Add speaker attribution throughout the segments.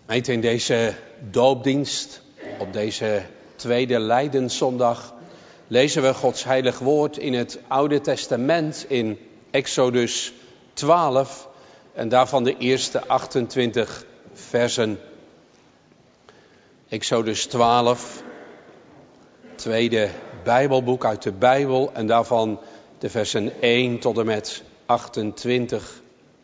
Speaker 1: Gemeente, in deze doopdienst, op deze tweede Lijdenszondag, lezen we Gods heilig woord in het Oude Testament in Exodus 12 en daarvan de eerste 28 versen. Exodus 12, tweede Bijbelboek uit de Bijbel en daarvan de versen 1 tot en met 28.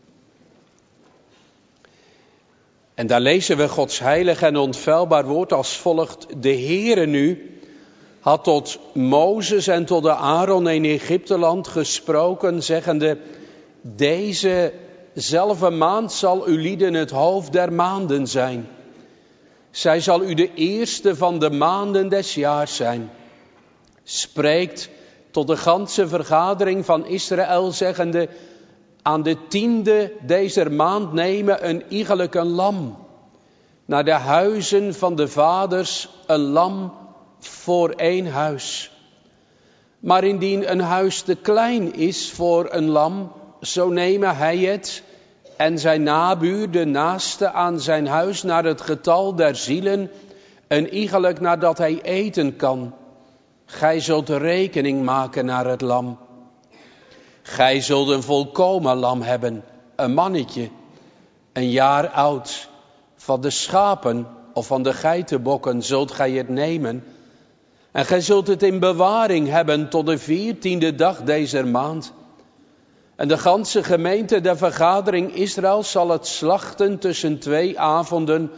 Speaker 1: En daar lezen we Gods heilig en onfeilbaar woord als volgt. De Heere nu had tot Mozes en tot de Aaron in Egypteland gesproken, zeggende: Deze zelfde maand zal uw lieden het hoofd der maanden zijn. Zij zal u de eerste van de maanden des jaars zijn. Spreekt tot de ganse vergadering van Israël, zeggende: Aan de 10e dezer maand nemen een iegelijk een lam. Naar de huizen van de vaders een lam voor 1 huis. Maar indien een huis te klein is voor een lam, zo nemen hij het en zijn nabuur, de naaste aan zijn huis, naar het getal der zielen, een iegelijk nadat hij eten kan. Gij zult rekening maken naar het lam. Gij zult een volkomen lam hebben, een mannetje, 1 jaar oud. Van de schapen of van de geitenbokken zult gij het nemen. En gij zult het in bewaring hebben tot de 14e dag dezer maand. En de ganse gemeente der vergadering Israël zal het slachten tussen 2 avonden.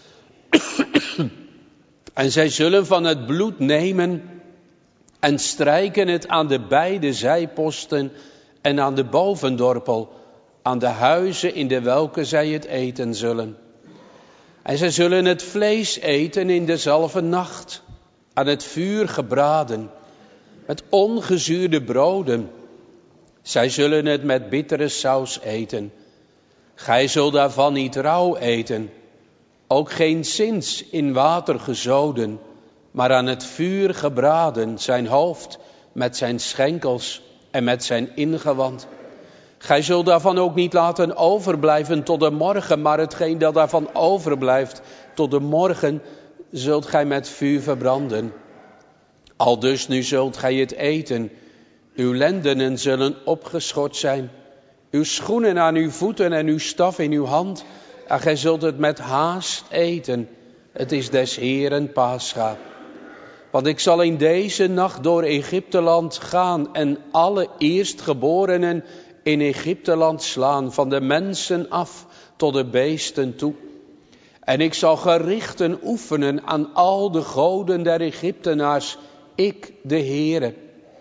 Speaker 1: En zij zullen van het bloed nemen en strijken het aan de beide zijposten en aan de bovendorpel, aan de huizen in de welke zij het eten zullen. En zij zullen het vlees eten in dezelfde nacht, aan het vuur gebraden, met ongezuurde broden. Zij zullen het met bittere saus eten. Gij zult daarvan niet rauw eten, ook geenszins in water gezoden, maar aan het vuur gebraden, zijn hoofd met zijn schenkels en met zijn ingewand. Gij zult daarvan ook niet laten overblijven tot de morgen, maar hetgeen dat daarvan overblijft tot de morgen, zult gij met vuur verbranden. Aldus nu zult gij het eten. Uw lendenen zullen opgeschort zijn, uw schoenen aan uw voeten en uw staf in uw hand. En gij zult het met haast eten. Het is des Heeren Pascha. Want ik zal in deze nacht door Egypteland gaan en alle eerstgeborenen in Egypteland slaan, van de mensen af tot de beesten toe. En ik zal gerichten oefenen aan al de goden der Egyptenaars, ik de Heere.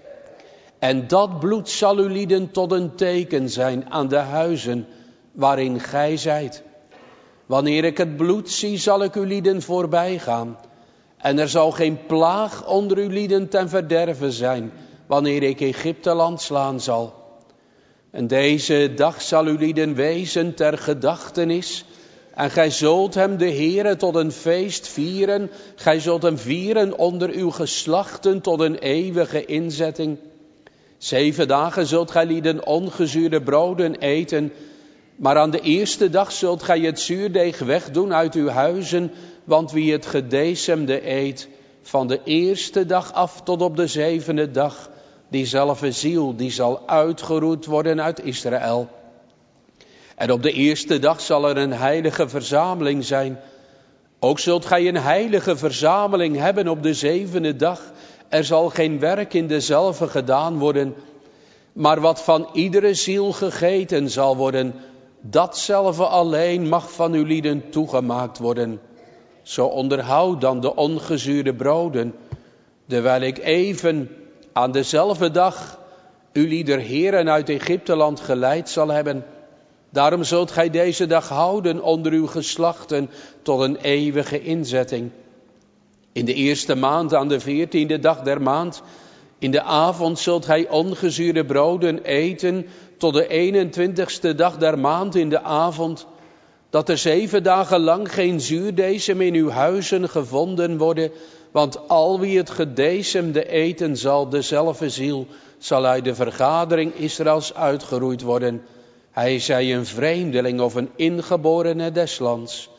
Speaker 1: En dat bloed zal uw lieden tot een teken zijn aan de huizen waarin gij zijt. Wanneer ik het bloed zie, zal ik uw lieden voorbij gaan. En er zal geen plaag onder uw lieden ten verderve zijn, wanneer ik Egypteland slaan zal. En deze dag zal uw lieden wezen ter gedachtenis. En gij zult hem, de Heere, tot een feest vieren. Gij zult hem vieren onder uw geslachten tot een eeuwige inzetting. 7 dagen zult gij lieden ongezuurde broden eten. Maar aan de eerste dag zult gij het zuurdeeg wegdoen uit uw huizen. Want wie het gedecemde eet, van de eerste dag af tot op de 7e dag, diezelfde ziel, die zal uitgeroeid worden uit Israël. En op de eerste dag zal er een heilige verzameling zijn. Ook zult gij een heilige verzameling hebben op de 7e dag. Er zal geen werk in dezelfde gedaan worden. Maar wat van iedere ziel gegeten zal worden, datzelfde alleen mag van uw lieden toegemaakt worden. Zo onderhoud dan de ongezuurde broden, terwijl ik even aan dezelfde dag uw lieder heren uit Egypteland geleid zal hebben. Daarom zult gij deze dag houden onder uw geslachten tot een eeuwige inzetting. In de eerste maand, aan de 14e dag der maand, in de avond zult gij ongezuurde broden eten tot de 21ste dag der maand in de avond, dat er 7 dagen lang geen zuurdesem in uw huizen gevonden worden, want al wie het gedecemde eten zal, dezelfde ziel, zal uit de vergadering Israëls uitgeroeid worden. Hij zij een vreemdeling of een ingeborene des lands.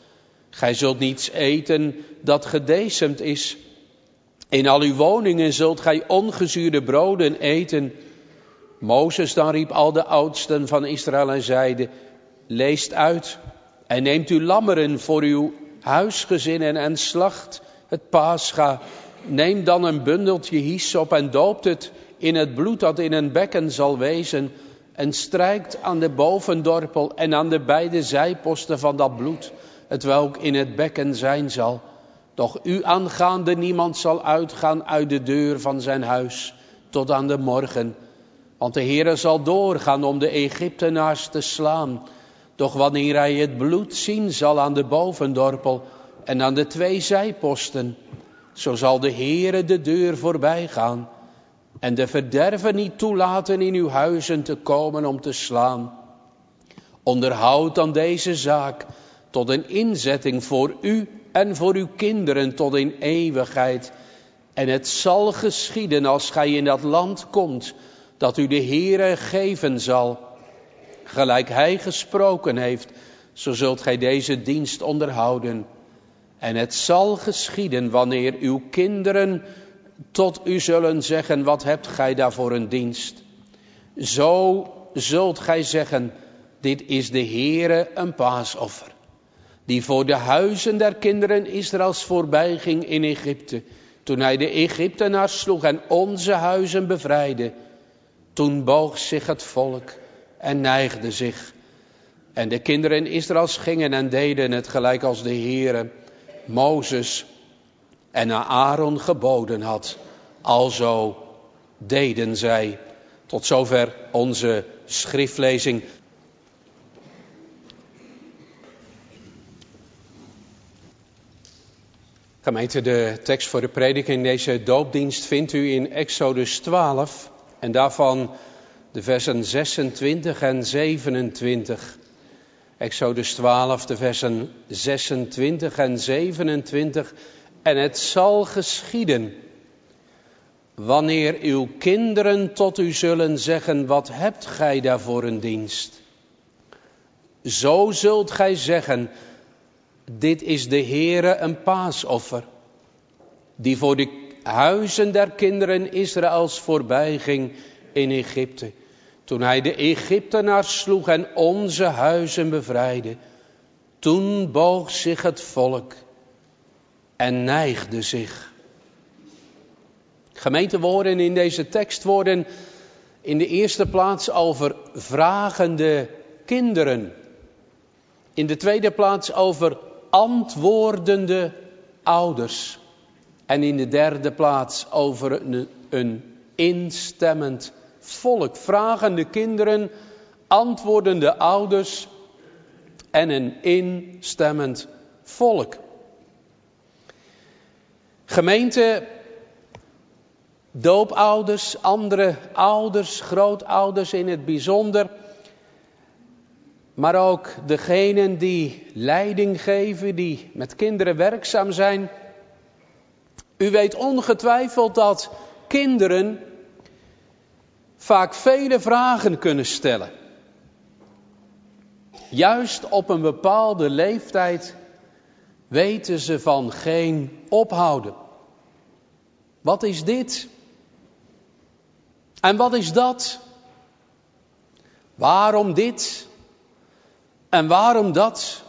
Speaker 1: Gij zult niets eten dat gedecemd is. In al uw woningen zult gij ongezuurde broden eten. Mozes dan riep al de oudsten van Israël en zeide: leest uit en neemt u lammeren voor uw huisgezinnen en slacht het Pascha. Neem dan een bundeltje hyssop en doopt het in het bloed dat in een bekken zal wezen. En strijkt aan de bovendorpel en aan de beide zijposten van dat bloed, hetwelk in het bekken zijn zal. Doch u aangaande niemand zal uitgaan uit de deur van zijn huis tot aan de morgen. Want de Heere zal doorgaan om de Egyptenaars te slaan. Doch wanneer hij het bloed zien zal aan de bovendorpel en aan de 2 zijposten, zo zal de Heere de deur voorbij gaan en de verderven niet toelaten in uw huizen te komen om te slaan. Onderhoud dan deze zaak tot een inzetting voor u en voor uw kinderen tot in eeuwigheid. En het zal geschieden als gij in dat land komt, dat u de Heere geven zal. Gelijk hij gesproken heeft, zo zult gij deze dienst onderhouden. En het zal geschieden wanneer uw kinderen tot u zullen zeggen: wat hebt gij daar voor een dienst? Zo zult gij zeggen: dit is de Heere een paasoffer, die voor de huizen der kinderen Israëls voorbij ging in Egypte, toen hij de Egyptenaars sloeg en onze huizen bevrijdde. Toen boog zich het volk en neigde zich. En de kinderen Israëls gingen en deden het gelijk als de Heere Mozes en Aaron geboden had. Alzo deden zij. Tot zover onze schriftlezing. Gemeente, de tekst voor de prediking in deze doopdienst vindt u in Exodus 12 en daarvan de versen 26 en 27. Exodus 12, de versen 26 en 27. En het zal geschieden, wanneer uw kinderen tot u zullen zeggen: wat hebt gij daar voor een dienst? Zo zult gij zeggen: dit is de Heere een paasoffer, die voor de huizen der kinderen Israëls voorbij ging in Egypte, toen hij de Egyptenaars sloeg en onze huizen bevrijdde. Toen boog zich het volk en neigde zich. Gemeentewoorden in deze tekst worden in de eerste plaats over vragende kinderen. In de tweede plaats over antwoordende ouders. En in de derde plaats over een instemmend volk. Vragende kinderen, antwoordende ouders en een instemmend volk. Gemeente, doopouders, andere ouders, grootouders in het bijzonder. Maar ook degenen die leiding geven, die met kinderen werkzaam zijn. U weet ongetwijfeld dat kinderen vaak vele vragen kunnen stellen. Juist op een bepaalde leeftijd weten ze van geen ophouden. Wat is dit? En wat is dat? Waarom dit? En waarom dat?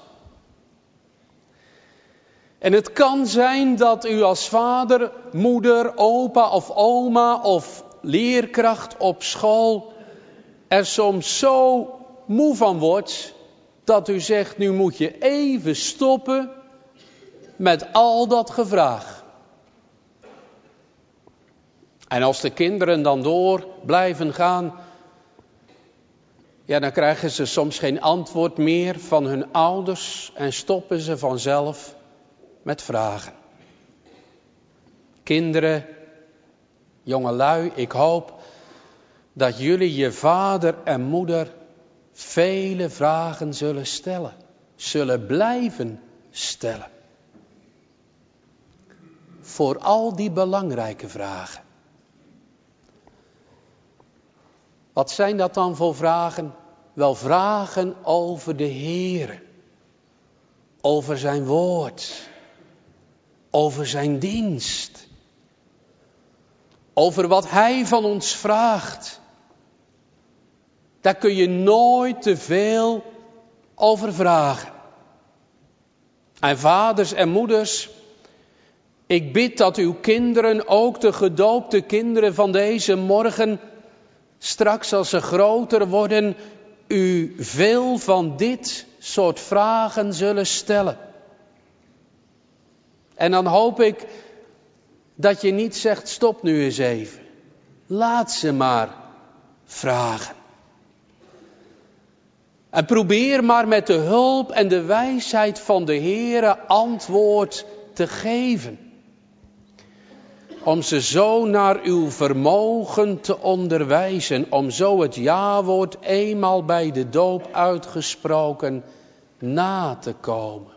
Speaker 1: En het kan zijn dat u als vader, moeder, opa of oma of leerkracht op school er soms zo moe van wordt dat u zegt: nu moet je even stoppen met al dat gevraag. En als de kinderen dan door blijven gaan, ja, dan krijgen ze soms geen antwoord meer van hun ouders en stoppen ze vanzelf met vragen. Kinderen, jongelui, ik hoop dat jullie je vader en moeder vele vragen zullen stellen. Zullen blijven stellen. Voor al die belangrijke vragen. Wat zijn dat dan voor vragen? Wel, vragen over de Heere. over zijn woord, over zijn dienst, over wat hij van ons vraagt. Daar kun je nooit te veel over vragen. En vaders en moeders, ik bid dat uw kinderen, ook de gedoopte kinderen van deze morgen, straks als ze groter worden, u veel van dit soort vragen zullen stellen. En dan hoop ik dat je niet zegt, stop nu eens even. Laat ze maar vragen. En probeer maar met de hulp en de wijsheid van de Heere antwoord te geven. Om ze zo naar uw vermogen te onderwijzen. Om zo het ja-woord eenmaal bij de doop uitgesproken na te komen.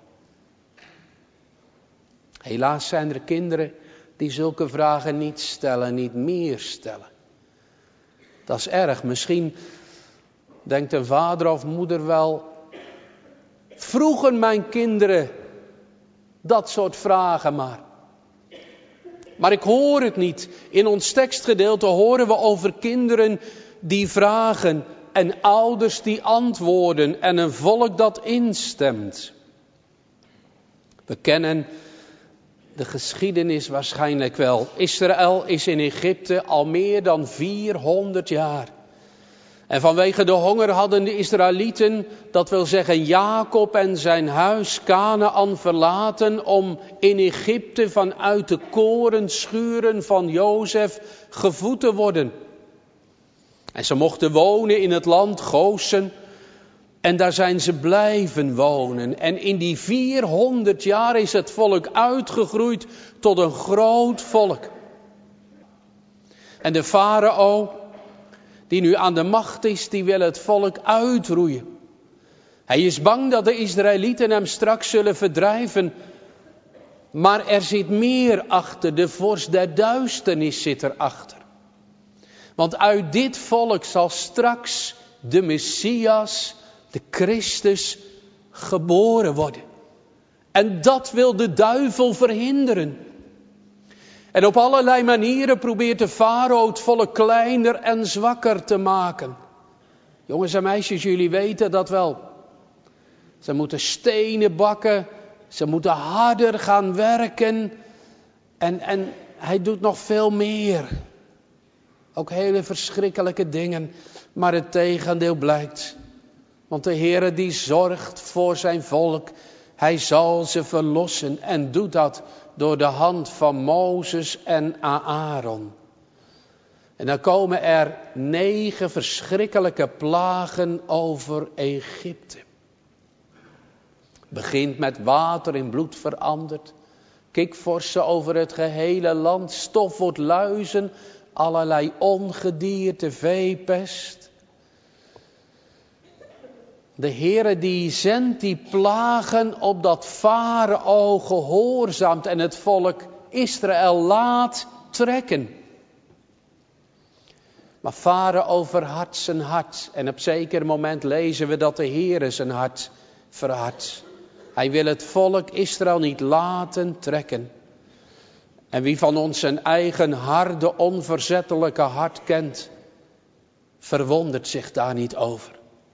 Speaker 1: Helaas zijn er kinderen die zulke vragen niet stellen, niet meer stellen. Dat is erg. Misschien denkt een vader of moeder wel, vroegen mijn kinderen dat soort vragen maar. Maar ik hoor het niet. In ons tekstgedeelte horen we over kinderen die vragen en ouders die antwoorden en een volk dat instemt. We kennen de geschiedenis waarschijnlijk wel. Israël is in Egypte al meer dan 400 jaar. En vanwege de honger hadden de Israëlieten, dat wil zeggen Jacob en zijn huis Kanaan verlaten om in Egypte vanuit de korenschuren van Jozef gevoed te worden. En ze mochten wonen in het land Gosen en daar zijn ze blijven wonen. En in die 400 jaar is het volk uitgegroeid tot een groot volk. En de farao, die nu aan de macht is, die wil het volk uitroeien. Hij is bang dat de Israëlieten hem straks zullen verdrijven. Maar er zit meer achter, de vorst der duisternis zit erachter. Want uit dit volk zal straks de Messias, de Christus, geboren worden. En dat wil de duivel verhinderen. En op allerlei manieren probeert de farao het volk kleiner en zwakker te maken. Jongens en meisjes, jullie weten dat wel. Ze moeten stenen bakken. Ze moeten harder gaan werken. En hij doet nog veel meer. Ook hele verschrikkelijke dingen. Maar het tegendeel blijkt. Want de Heere die zorgt voor zijn volk. Hij zal ze verlossen en doet dat door de hand van Mozes en Aaron. En dan komen er 9 verschrikkelijke plagen over Egypte. Begint met water in bloed veranderd. Kikvorsen over het gehele land. Stofwoord luizen. Allerlei ongedierte, veepest. De Heere die zendt die plagen opdat farao gehoorzaamt en het volk Israël laat trekken. Maar farao verhardt zijn hart en op zeker moment lezen we dat de Heere zijn hart verhardt. Hij wil het volk Israël niet laten trekken. En wie van ons zijn eigen harde, onverzettelijke hart kent, verwondert zich daar niet over.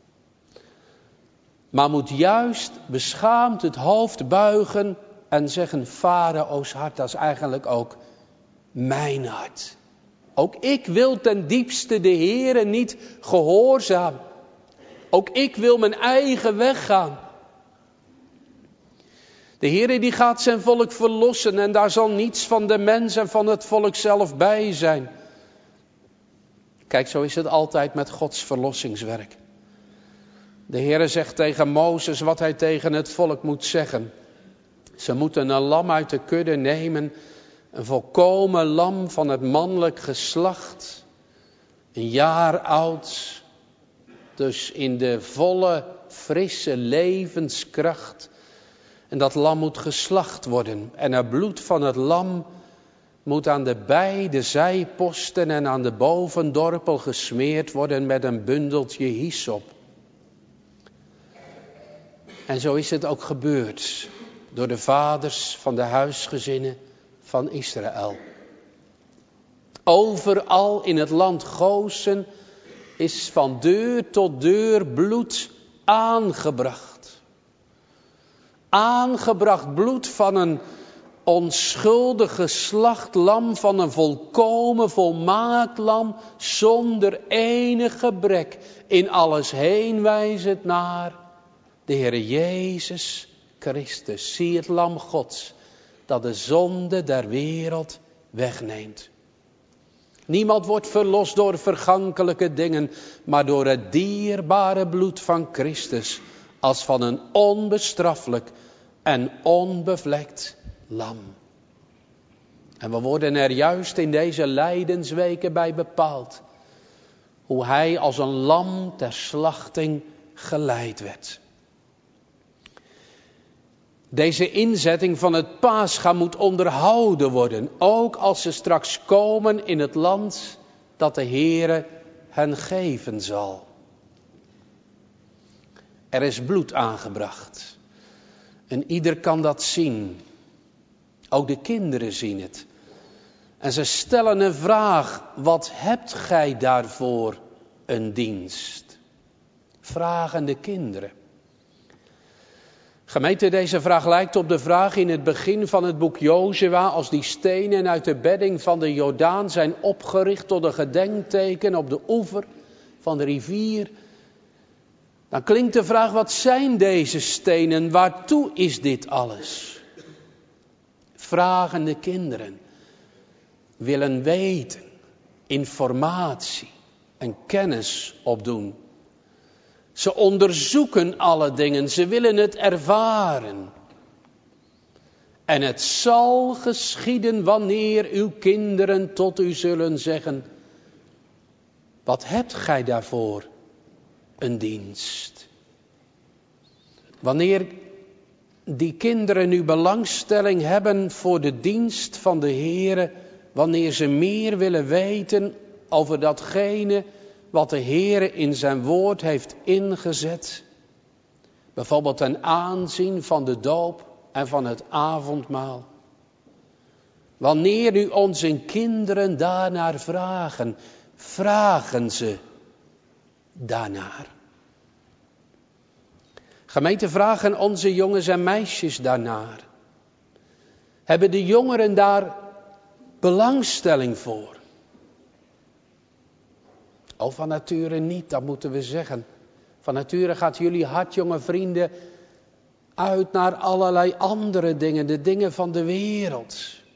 Speaker 1: Maar moet juist beschaamd het hoofd buigen en zeggen, farao's hart, dat is eigenlijk ook mijn hart. Ook ik wil ten diepste de Heere niet gehoorzamen. Ook ik wil mijn eigen weg gaan. De Heere die gaat zijn volk verlossen en daar zal niets van de mens en van het volk zelf bij zijn. Kijk, zo is het altijd met Gods verlossingswerk. De Heere zegt tegen Mozes wat hij tegen het volk moet zeggen. Ze moeten een lam uit de kudde nemen, een volkomen lam van het mannelijk geslacht, 1 jaar oud, dus in de volle, frisse levenskracht. En dat lam moet geslacht worden. En het bloed van het lam moet aan de beide zijposten en aan de bovendorpel gesmeerd worden met een bundeltje hyssop. En zo is het ook gebeurd door de vaders van de huisgezinnen van Israël. Overal in het land Gosen is van deur tot deur bloed aangebracht. Aangebracht bloed van een onschuldig geslacht lam, van een volkomen volmaakt lam, zonder enig gebrek, in alles heen wijzend naar de Heere Jezus Christus. Zie het lam Gods, dat de zonde der wereld wegneemt. Niemand wordt verlost door vergankelijke dingen, maar door het dierbare bloed van Christus, als van een onbestraffelijk en onbevlekt lam. En we worden er juist in deze lijdensweken bij bepaald, hoe hij als een lam ter slachting geleid werd. Deze inzetting van het Pascha moet onderhouden worden, ook als ze straks komen in het land dat de Heere hen geven zal. Er is bloed aangebracht en ieder kan dat zien. Ook de kinderen zien het. En ze stellen een vraag: wat hebt gij daarvoor een dienst? Vragen de kinderen. Gemeente, deze vraag lijkt op de vraag in het begin van het boek Jozua, als die stenen uit de bedding van de Jordaan zijn opgericht tot een gedenkteken op de oever van de rivier. Dan klinkt de vraag: wat zijn deze stenen? Waartoe is dit alles? Vragende kinderen willen weten, informatie en kennis opdoen. Ze onderzoeken alle dingen, ze willen het ervaren. En het zal geschieden wanneer uw kinderen tot u zullen zeggen: wat hebt gij daarvoor een dienst? Wanneer die kinderen nu belangstelling hebben voor de dienst van de Heere, wanneer ze meer willen weten over datgene wat de Heere in zijn woord heeft ingezet, bijvoorbeeld ten aanzien van de doop en van het avondmaal. Wanneer u onze kinderen daarnaar vragen, vragen ze daarnaar. Gemeente, vragen onze jongens en meisjes daarnaar. Hebben de jongeren daar belangstelling voor? Oh, van nature niet, dat moeten we zeggen. Van nature gaat jullie hart, jonge vrienden, uit naar allerlei andere dingen, de dingen van de wereld.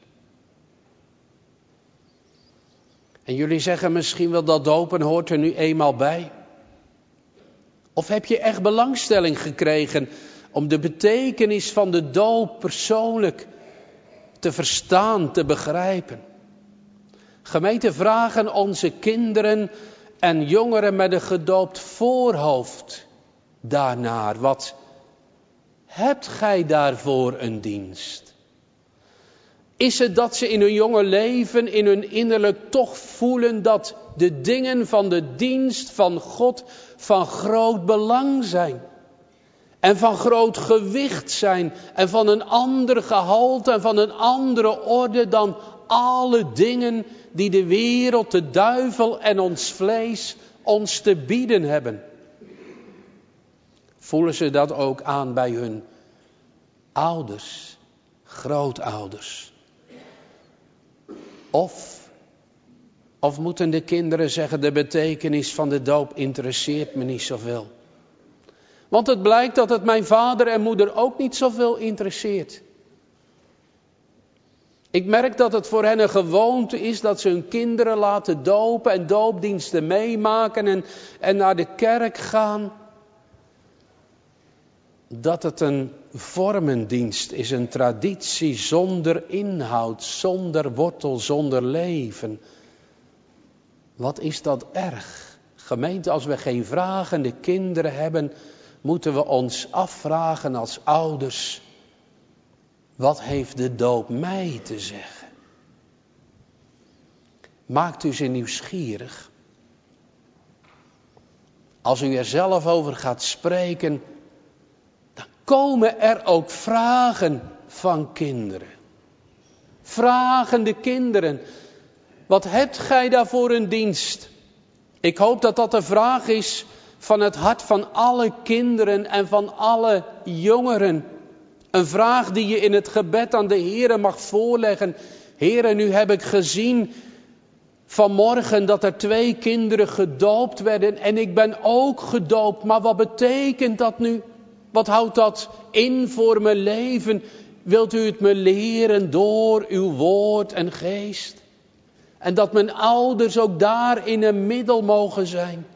Speaker 1: En jullie zeggen misschien wel dat dopen hoort er nu eenmaal bij. Of heb je echt belangstelling gekregen om de betekenis van de doop persoonlijk te verstaan, te begrijpen? Gemeente, vragen onze kinderen en jongeren met een gedoopt voorhoofd daarnaar: wat hebt gij daarvoor een dienst? Is het dat ze in hun jonge leven, in hun innerlijk toch voelen dat de dingen van de dienst van God van groot belang zijn? En van groot gewicht zijn en van een ander gehalte en van een andere orde dan alle dingen die de wereld, de duivel en ons vlees ons te bieden hebben. Voelen ze dat ook aan bij hun ouders, grootouders? Of moeten de kinderen zeggen: de betekenis van de doop interesseert me niet zoveel? Want het blijkt dat het mijn vader en moeder ook niet zoveel interesseert. Ik merk dat het voor hen een gewoonte is dat ze hun kinderen laten dopen en doopdiensten meemaken en naar de kerk gaan. Dat het een vormendienst is, een traditie zonder inhoud, zonder wortel, zonder leven. Wat is dat erg? Gemeente, als we geen vragende kinderen hebben, moeten we ons afvragen als ouders: wat heeft de doop mij te zeggen? Maakt u ze nieuwsgierig? Als u er zelf over gaat spreken, dan komen er ook vragen van kinderen. Vragende kinderen. Wat hebt gij daar voor een dienst? Ik hoop dat dat de vraag is van het hart van alle kinderen en van alle jongeren. Een vraag die je in het gebed aan de Heere mag voorleggen. Heere, nu heb ik gezien vanmorgen dat er 2 kinderen gedoopt werden en ik ben ook gedoopt. Maar wat betekent dat nu? Wat houdt dat in voor mijn leven? Wilt u het me leren door uw woord en geest? En dat mijn ouders ook daarin een middel mogen zijn.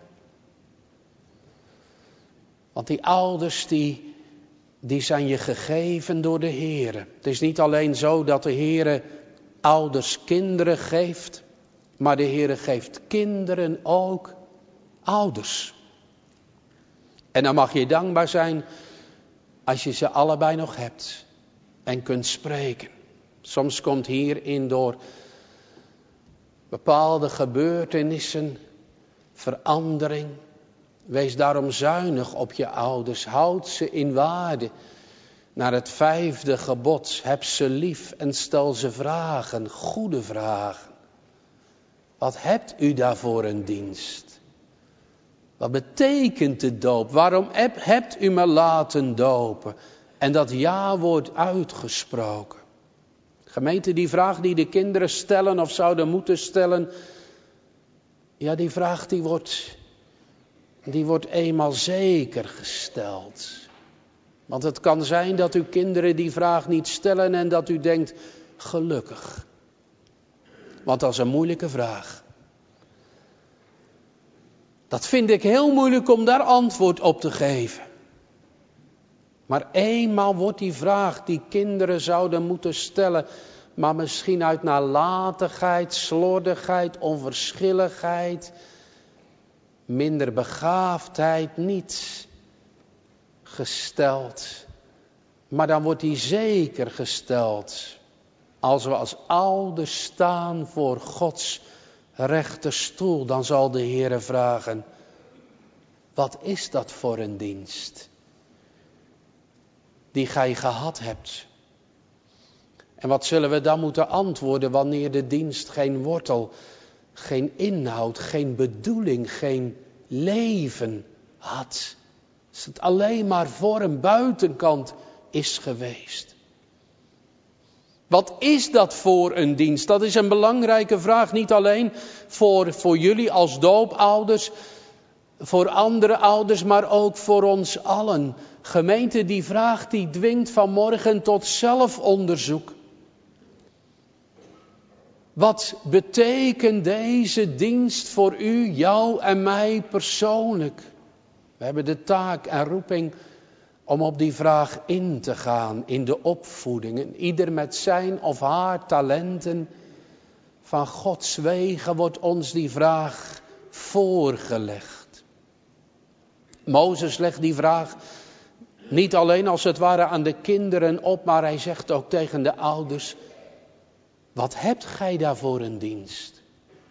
Speaker 1: Want die ouders die zijn je gegeven door de Heere. Het is niet alleen zo dat de Heere ouders kinderen geeft. Maar de Heere geeft kinderen ook ouders. En dan mag je dankbaar zijn als je ze allebei nog hebt. En kunt spreken. Soms komt hierin door bepaalde gebeurtenissen verandering. Wees daarom zuinig op je ouders. Houd ze in waarde. Naar het 5e gebod. Heb ze lief en stel ze vragen. Goede vragen. Wat hebt u daarvoor een dienst? Wat betekent de doop? Waarom hebt u me laten dopen? En dat ja wordt uitgesproken. Gemeente, die vraag die de kinderen stellen of zouden moeten stellen. Ja, die vraag die wordt eenmaal zeker gesteld. Want het kan zijn dat uw kinderen die vraag niet stellen en dat u denkt, gelukkig. Want dat is een moeilijke vraag. Dat vind ik heel moeilijk om daar antwoord op te geven. Maar eenmaal wordt die vraag die kinderen zouden moeten stellen, maar misschien uit nalatigheid, slordigheid, onverschilligheid, minder begaafdheid niet gesteld. Maar dan wordt die zeker gesteld. Als we als ouders staan voor Gods rechterstoel, dan zal de Heere vragen, wat is dat voor een dienst die gij gehad hebt? En wat zullen we dan moeten antwoorden wanneer de dienst geen wortel, geen inhoud, geen bedoeling, geen leven had? Als het alleen maar voor een buitenkant is geweest. Wat is dat voor een dienst? Dat is een belangrijke vraag, niet alleen voor jullie als doopouders, voor andere ouders, maar ook voor ons allen. Gemeente, die vraag die dwingt vanmorgen tot zelfonderzoek. Wat betekent deze dienst voor u, jou en mij persoonlijk? We hebben de taak en roeping om op die vraag in te gaan in de opvoeding. En ieder met zijn of haar talenten. Van Gods wegen wordt ons die vraag voorgelegd. Mozes legt die vraag niet alleen als het ware aan de kinderen op, maar hij zegt ook tegen de ouders, wat hebt gij daar voor een dienst?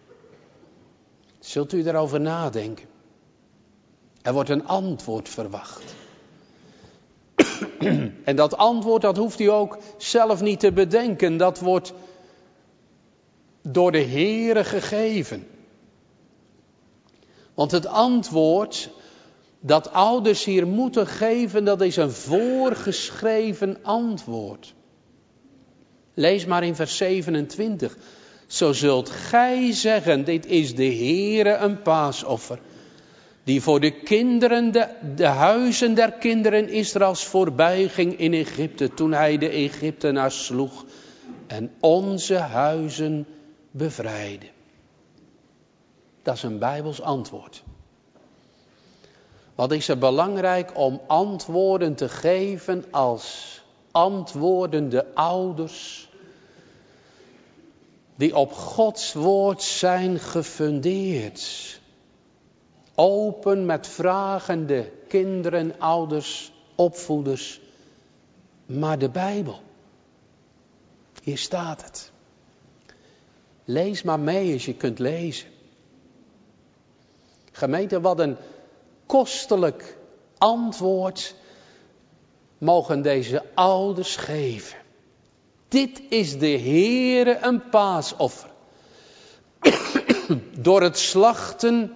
Speaker 1: Zult u daarover nadenken? Er wordt een antwoord verwacht. En dat antwoord, dat hoeft u ook zelf niet te bedenken. Dat wordt door de Heere gegeven. Want het antwoord dat ouders hier moeten geven, dat is een voorgeschreven antwoord. Lees maar in vers 27. Zo zult gij zeggen, dit is de Heere een paasoffer, die voor de kinderen, de huizen der kinderen Israëls voorbij ging in Egypte, toen hij de Egyptenaars sloeg en onze huizen bevrijdde. Dat is een Bijbels antwoord. Wat is er belangrijk om antwoorden te geven als antwoordende ouders, die op Gods woord zijn gefundeerd. Open met vragende kinderen, ouders, opvoeders. Maar de Bijbel. Hier staat het. Lees maar mee als je kunt lezen. Gemeente, wat een kostelijk antwoord mogen deze ouders geven. Dit is de Heere een paasoffer. Door het slachten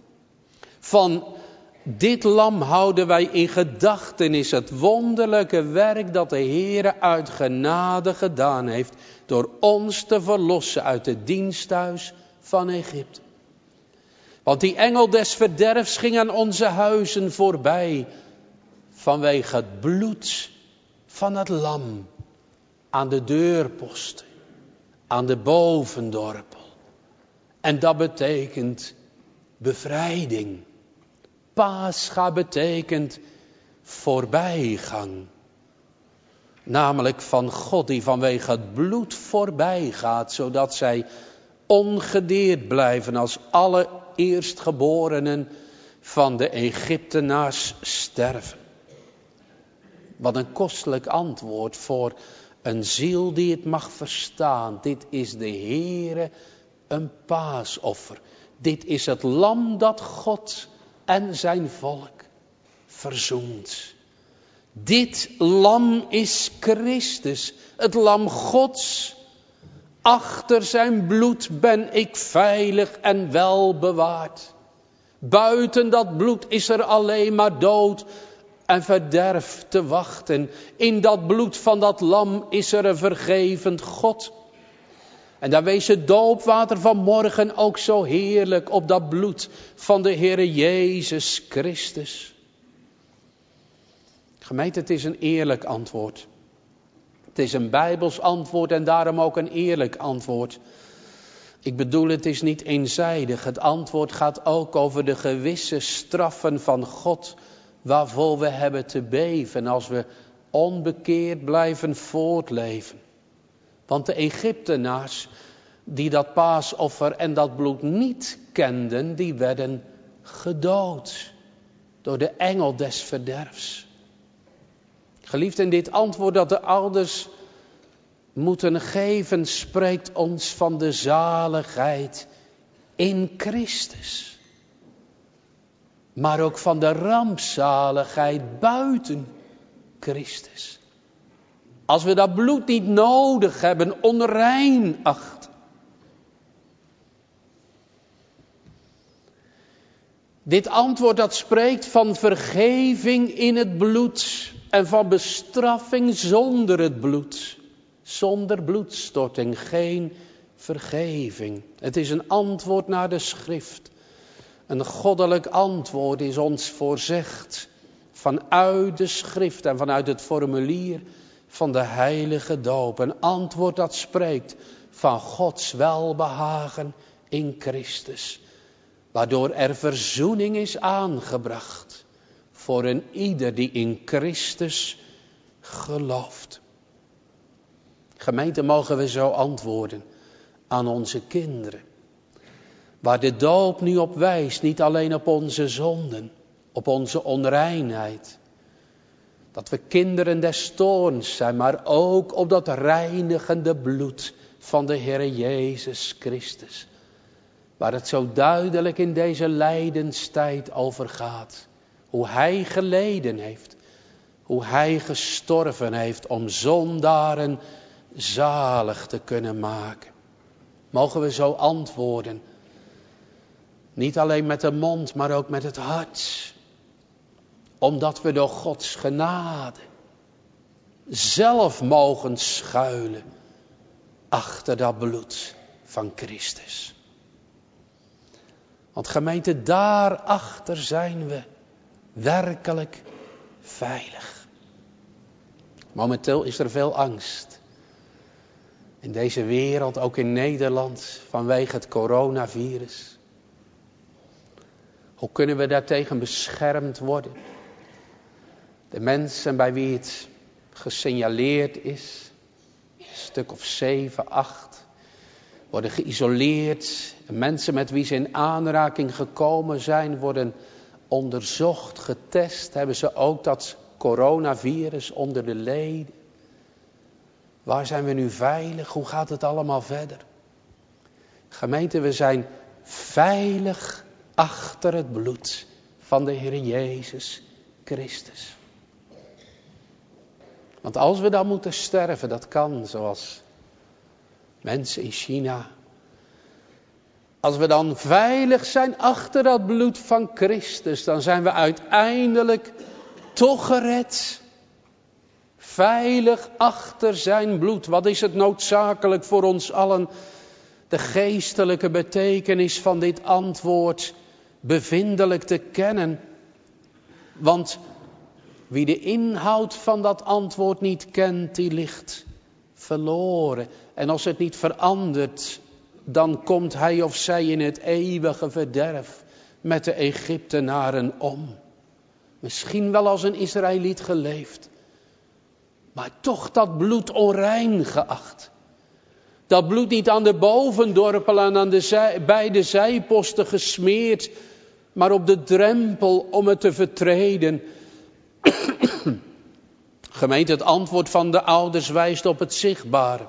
Speaker 1: van dit lam houden wij in gedachtenis het wonderlijke werk dat de Heere uit genade gedaan heeft door ons te verlossen uit het diensthuis van Egypte. Want die engel des verderfs ging aan onze huizen voorbij vanwege het bloed van het lam aan de deurposten, aan de bovendorpel. En dat betekent bevrijding. Pascha betekent voorbijgang. Namelijk van God die vanwege het bloed voorbij gaat, zodat zij ongedeerd blijven als alle eerstgeborenen van de Egyptenaars sterven. Wat een kostelijk antwoord voor een ziel die het mag verstaan. Dit is de Heere een paasoffer. Dit is het lam dat God en zijn volk verzoent. Dit lam is Christus, het lam Gods. Achter zijn bloed ben ik veilig en wel bewaard. Buiten dat bloed is er alleen maar dood en verderf te wachten. In dat bloed van dat lam is er een vergevend God. En daar wees het doopwater van morgen ook zo heerlijk op dat bloed van de Heere Jezus Christus. Gemeente, het is een eerlijk antwoord. Het is een Bijbels antwoord en daarom ook een eerlijk antwoord. Ik bedoel, het is niet eenzijdig. Het antwoord gaat ook over de gewisse straffen van God waarvoor we hebben te beven als we onbekeerd blijven voortleven. Want de Egyptenaars die dat paasoffer en dat bloed niet kenden, die werden gedood door de engel des verderfs. Geliefd, in dit antwoord dat de ouders moeten geven, spreekt ons van de zaligheid in Christus. Maar ook van de rampzaligheid buiten Christus. Als we dat bloed niet nodig hebben, onrein achten. Dit antwoord dat spreekt van vergeving in het bloed en van bestraffing zonder het bloed. Zonder bloedstorting, geen vergeving. Het is een antwoord naar de schrift. Een goddelijk antwoord is ons voorzegd vanuit de schrift en vanuit het formulier van de heilige doop. Een antwoord dat spreekt van Gods welbehagen in Christus. Waardoor er verzoening is aangebracht voor een ieder die in Christus gelooft. Gemeente, mogen we zo antwoorden aan onze kinderen. Waar de doop nu op wijst, niet alleen op onze zonden, op onze onreinheid. Dat we kinderen des toorns zijn, maar ook op dat reinigende bloed van de Heere Jezus Christus. Waar het zo duidelijk in deze lijdenstijd over gaat. Hoe Hij geleden heeft. Hoe Hij gestorven heeft om zondaren zalig te kunnen maken. Mogen we zo antwoorden. Niet alleen met de mond, maar ook met het hart. Omdat we door Gods genade zelf mogen schuilen achter dat bloed van Christus. Want gemeente, daarachter zijn we werkelijk veilig. Momenteel is er veel angst. In deze wereld, ook in Nederland, vanwege het coronavirus. Hoe kunnen we daartegen beschermd worden? De mensen bij wie het gesignaleerd is, een stuk of 7, 8, worden geïsoleerd. Mensen met wie ze in aanraking gekomen zijn, worden onderzocht, getest. Hebben ze ook dat coronavirus onder de leden? Waar zijn we nu veilig? Hoe gaat het allemaal verder? Gemeente, we zijn veilig achter het bloed van de Heer Jezus Christus. Want als we dan moeten sterven, dat kan zoals mensen in China. Als we dan veilig zijn achter dat bloed van Christus, dan zijn we uiteindelijk toch gered. Veilig achter zijn bloed. Wat is het noodzakelijk voor ons allen? De geestelijke betekenis van dit antwoord bevindelijk te kennen. Want wie de inhoud van dat antwoord niet kent, die ligt verloren. En als het niet verandert, dan komt hij of zij in het eeuwige verderf met de Egyptenaren om. Misschien wel als een Israëliet geleefd, maar toch dat bloed onrein geacht. Dat bloed niet aan de bovendorpel en aan de beide zijposten gesmeerd, maar op de drempel om het te vertreden. Gemeente, het antwoord van de ouders wijst op het zichtbare.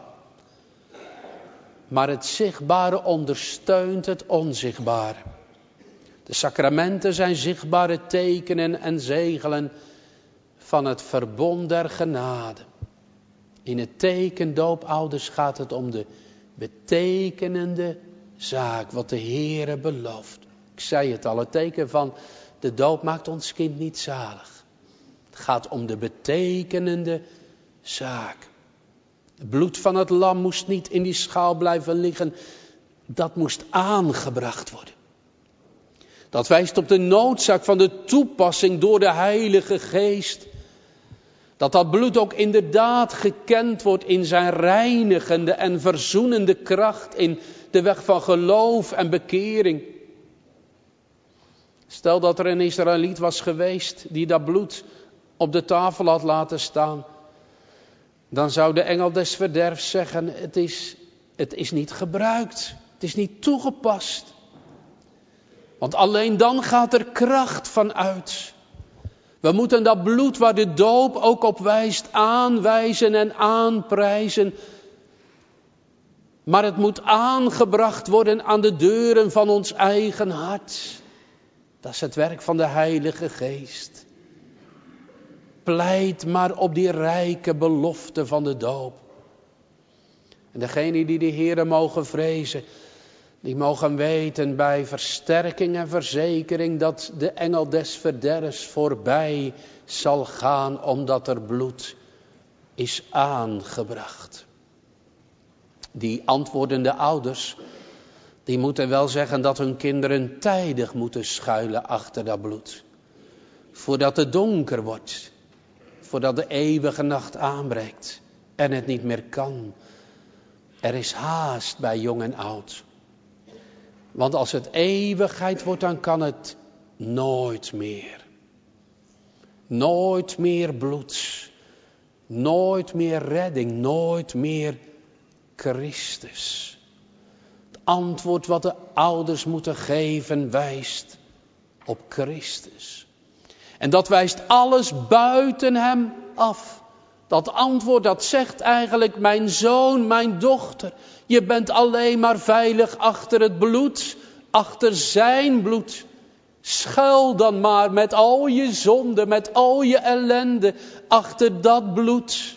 Speaker 1: Maar het zichtbare ondersteunt het onzichtbare. De sacramenten zijn zichtbare tekenen en zegelen van het verbond der genade. In het teken doopouders gaat het om de betekenende zaak, wat de Heere belooft. Ik zei het al, het teken van de doop maakt ons kind niet zalig. Het gaat om de betekenende zaak. Het bloed van het lam moest niet in die schaal blijven liggen. Dat moest aangebracht worden. Dat wijst op de noodzaak van de toepassing door de Heilige Geest. Dat bloed ook inderdaad gekend wordt in zijn reinigende en verzoenende kracht in de weg van geloof en bekering. Stel dat er een Israëliet was geweest die dat bloed op de tafel had laten staan. Dan zou de engel des verderfs zeggen, het is niet gebruikt. Het is niet toegepast. Want alleen dan gaat er kracht van uit. We moeten dat bloed waar de doop ook op wijst aanwijzen en aanprijzen. Maar het moet aangebracht worden aan de deuren van ons eigen hart. Dat is het werk van de Heilige Geest. Pleit maar op die rijke belofte van de doop. En degenen die de Heere mogen vrezen, die mogen weten bij versterking en verzekering dat de engel des verderfs voorbij zal gaan, omdat er bloed is aangebracht. Die antwoordende ouders, die moeten wel zeggen dat hun kinderen tijdig moeten schuilen achter dat bloed. Voordat het donker wordt, voordat de eeuwige nacht aanbreekt en het niet meer kan. Er is haast bij jong en oud. Want als het eeuwigheid wordt, dan kan het nooit meer. Nooit meer bloed. Nooit meer redding. Nooit meer Christus. Het antwoord wat de ouders moeten geven wijst op Christus. En dat wijst alles buiten hem af. Dat antwoord dat zegt eigenlijk, mijn zoon, mijn dochter, je bent alleen maar veilig achter het bloed, achter zijn bloed. Schuil dan maar met al je zonde, met al je ellende, achter dat bloed.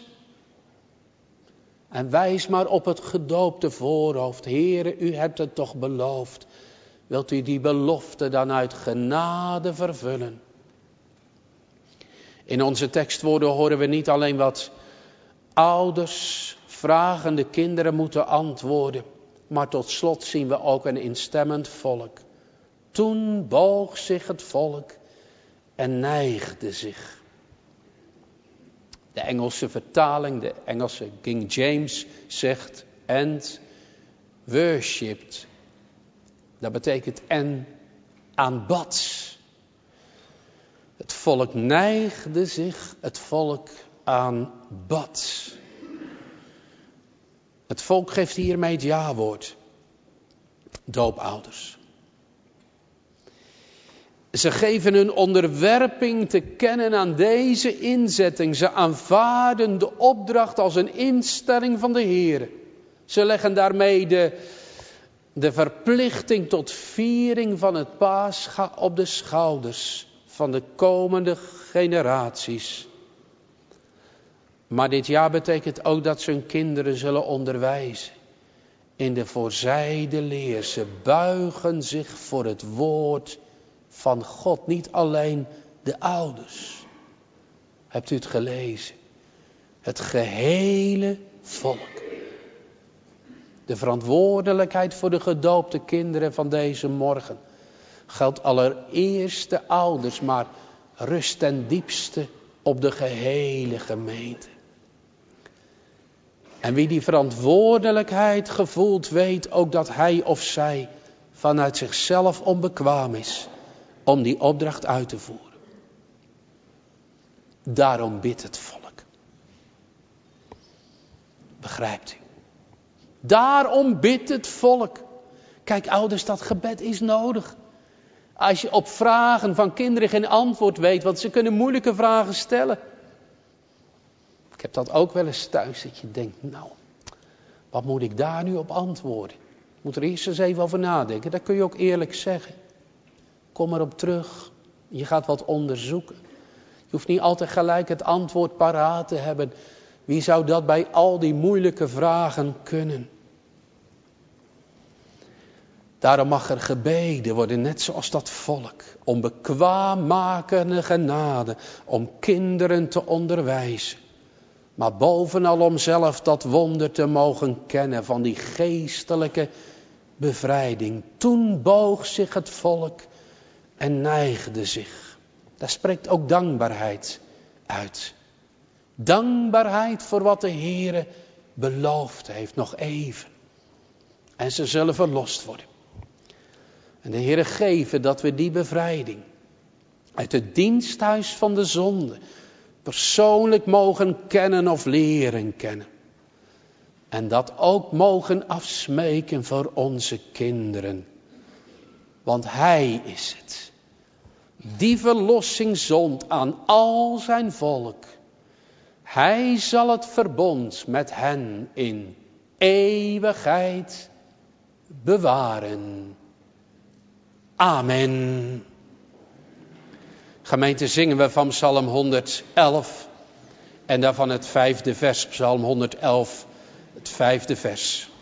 Speaker 1: En wijs maar op het gedoopte voorhoofd. Heere, u hebt het toch beloofd. Wilt u die belofte dan uit genade vervullen? In onze tekstwoorden horen we niet alleen wat ouders vragende kinderen moeten antwoorden. Maar tot slot zien we ook een instemmend volk. Toen boog zich het volk en neigde zich. De Engelse vertaling, de Engelse King James zegt and worshipped. Dat betekent en aanbad. Het volk neigde zich, het volk aanbad. Het volk geeft hiermee het ja-woord. Doopouders. Ze geven hun onderwerping te kennen aan deze inzetting. Ze aanvaarden de opdracht als een instelling van de Heer. Ze leggen daarmee de verplichting tot viering van het Pascha op de schouders van de komende generaties. Maar dit jaar betekent ook dat ze hun kinderen zullen onderwijzen in de voorzijde leer. Ze buigen zich voor het woord van God. Niet alleen de ouders. Hebt u het gelezen? Het gehele volk. De verantwoordelijkheid voor de gedoopte kinderen van deze morgen geldt allereerst de ouders, maar rust ten diepste op de gehele gemeente. En wie die verantwoordelijkheid gevoelt, weet ook dat hij of zij vanuit zichzelf onbekwaam is om die opdracht uit te voeren. Daarom bidt het volk. Begrijpt u? Daarom bidt het volk. Kijk ouders, dat gebed is nodig. Als je op vragen van kinderen geen antwoord weet, want ze kunnen moeilijke vragen stellen. Ik heb dat ook wel eens thuis, dat je denkt, nou, wat moet ik daar nu op antwoorden? Ik moet er eerst eens even over nadenken, dat kun je ook eerlijk zeggen. Kom erop terug, je gaat wat onderzoeken. Je hoeft niet altijd gelijk het antwoord paraat te hebben. Wie zou dat bij al die moeilijke vragen kunnen? Daarom mag er gebeden worden, net zoals dat volk, om bekwaammakende genade, om kinderen te onderwijzen. Maar bovenal om zelf dat wonder te mogen kennen van die geestelijke bevrijding. Toen boog zich het volk en neigde zich. Daar spreekt ook dankbaarheid uit. Dankbaarheid voor wat de Heere beloofd heeft, nog even. En ze zullen verlost worden. En de Heere geven dat we die bevrijding uit het diensthuis van de zonde persoonlijk mogen kennen of leren kennen. En dat ook mogen afsmeken voor onze kinderen. Want Hij is het die verlossing zond aan al zijn volk. Hij zal het verbond met hen in eeuwigheid bewaren. Amen. Gemeente, zingen we van Psalm 111 en daarvan het 5e vers, Psalm 111, het 5e vers.